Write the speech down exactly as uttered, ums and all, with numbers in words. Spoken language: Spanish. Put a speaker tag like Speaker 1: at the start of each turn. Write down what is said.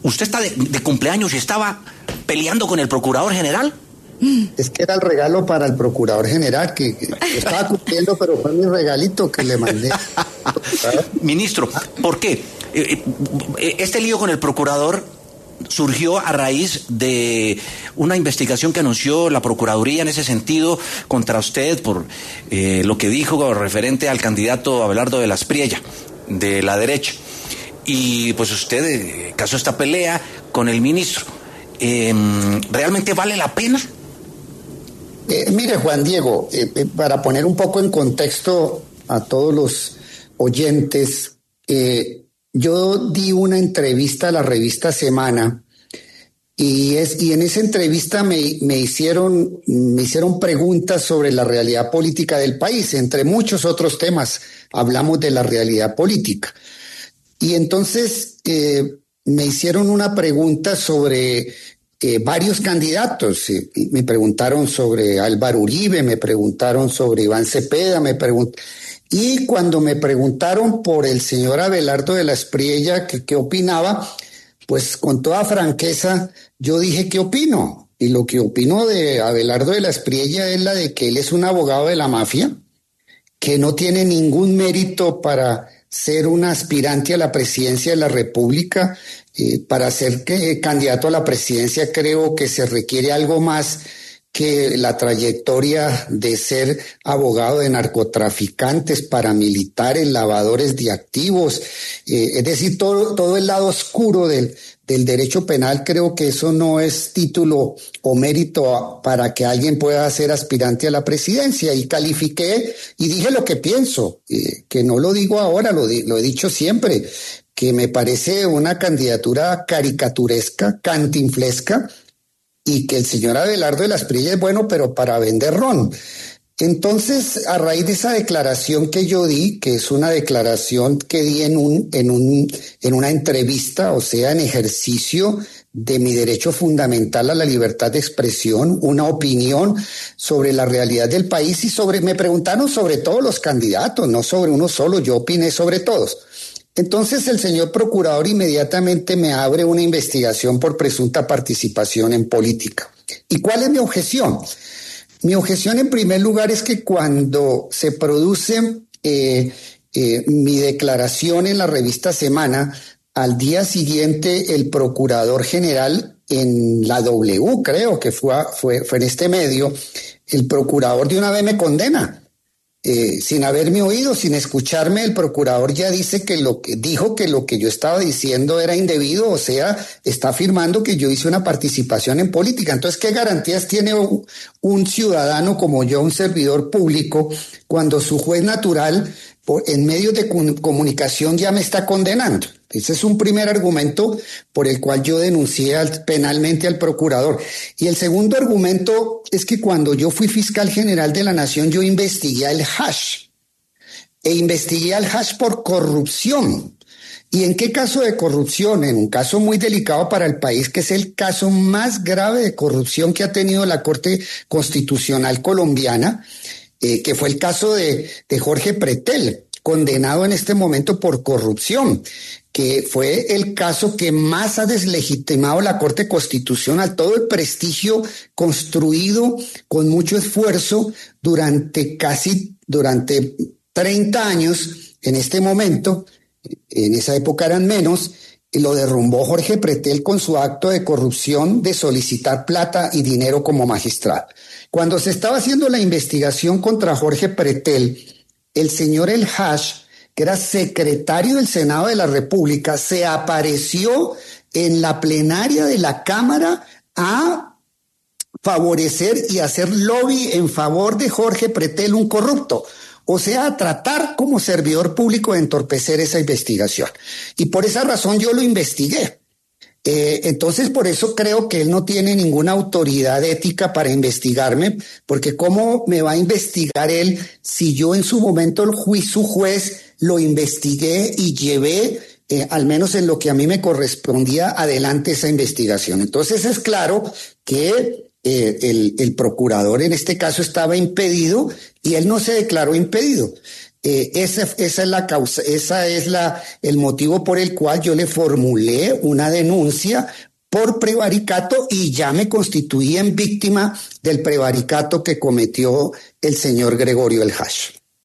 Speaker 1: ¿Usted está de, de cumpleaños y estaba peleando con el procurador general?
Speaker 2: Es que era el regalo para el procurador general, que, que estaba cumpliendo, pero fue mi regalito que le mandé.
Speaker 1: Ministro, ¿por qué? Este lío con el procurador surgió a raíz de una investigación que anunció la Procuraduría en ese sentido contra usted por eh, lo que dijo referente al candidato Abelardo de la Espriella, de la derecha. Y pues usted, eh, caso esta pelea con el ministro, eh, ¿realmente vale la pena?
Speaker 2: Eh, mire, Juan Diego, eh, eh, para poner un poco en contexto a todos los oyentes, eh, yo di una entrevista a la revista Semana y, es, y en esa entrevista me, me, hicieron, me hicieron preguntas sobre la realidad política del país, entre muchos otros temas hablamos de la realidad política. Y entonces eh, me hicieron una pregunta sobre eh, varios candidatos. Eh, me preguntaron sobre Álvaro Uribe, me preguntaron sobre Iván Cepeda, me preguntaron... Y cuando me preguntaron por el señor Abelardo de la Espriella, que qué opinaba, pues con toda franqueza yo dije qué opino. Y lo que opino de Abelardo de la Espriella es la de que él es un abogado de la mafia, que no tiene ningún mérito para ser un aspirante a la presidencia de la República. Eh, para ser que, candidato a la presidencia creo que se requiere algo más que la trayectoria de ser abogado de narcotraficantes, paramilitares, lavadores de activos, eh, es decir, todo, todo el lado oscuro del, del derecho penal. Creo que eso no es título o mérito para que alguien pueda ser aspirante a la presidencia. Y califiqué y dije lo que pienso, eh, que no lo digo ahora, lo, di, lo he dicho siempre, que me parece una candidatura caricaturesca, cantinflesca, y que el señor Abelardo de la Espriella es bueno, pero para vender ron. Entonces, a raíz de esa declaración que yo di, que es una declaración que di en un, en un, en una entrevista, o sea, en ejercicio de mi derecho fundamental a la libertad de expresión, una opinión sobre la realidad del país y sobre, me preguntaron sobre todos los candidatos, no sobre uno solo, yo opiné sobre todos. Entonces el señor procurador inmediatamente me abre una investigación por presunta participación en política. ¿Y cuál es mi objeción? Mi objeción en primer lugar es que cuando se produce eh, eh, mi declaración en la revista Semana, al día siguiente el procurador general en la W, creo que fue, fue, fue en este medio, el procurador de una vez me condena. Eh, sin haberme oído, sin escucharme, el procurador ya dice que lo que dijo que lo que yo estaba diciendo era indebido, o sea, está afirmando que yo hice una participación en política. Entonces, ¿qué garantías tiene un, un ciudadano como yo, un servidor público, cuando su juez natural por, en medios de comunicación ya me está condenando? Ese es un primer argumento por el cual yo denuncié al, penalmente al procurador. Y el segundo argumento es que cuando yo fui fiscal general de la Nación, yo investigué al hash. E investigué al hash por corrupción. ¿Y en qué caso de corrupción? En un caso muy delicado para el país, que es el caso más grave de corrupción que ha tenido la Corte Constitucional colombiana, eh, que fue el caso de, de Jorge Pretel, condenado en este momento por corrupción, que fue el caso que más ha deslegitimado la Corte Constitucional, todo el prestigio construido con mucho esfuerzo durante casi, durante treinta años, en este momento, en esa época eran menos, y lo derrumbó Jorge Pretel con su acto de corrupción de solicitar plata y dinero como magistrado. Cuando se estaba haciendo la investigación contra Jorge Pretel, el señor El Hash, que era secretario del Senado de la República, se apareció en la plenaria de la Cámara a favorecer y hacer lobby en favor de Jorge Pretel, un corrupto. O sea, a tratar como servidor público de entorpecer esa investigación. Y por esa razón yo lo investigué. Eh, entonces, por eso creo que él no tiene ninguna autoridad ética para investigarme, porque ¿cómo me va a investigar él si yo en su momento, el juez, su juez, lo investigué y llevé, eh, al menos en lo que a mí me correspondía, adelante esa investigación? Entonces es claro que eh, el, el procurador en este caso estaba impedido y él no se declaró impedido. Eh, esa, esa es la causa, esa es la, el motivo por el cual yo le formulé una denuncia por prevaricato y ya me constituí en víctima del prevaricato que cometió el señor Gregorio El Hash.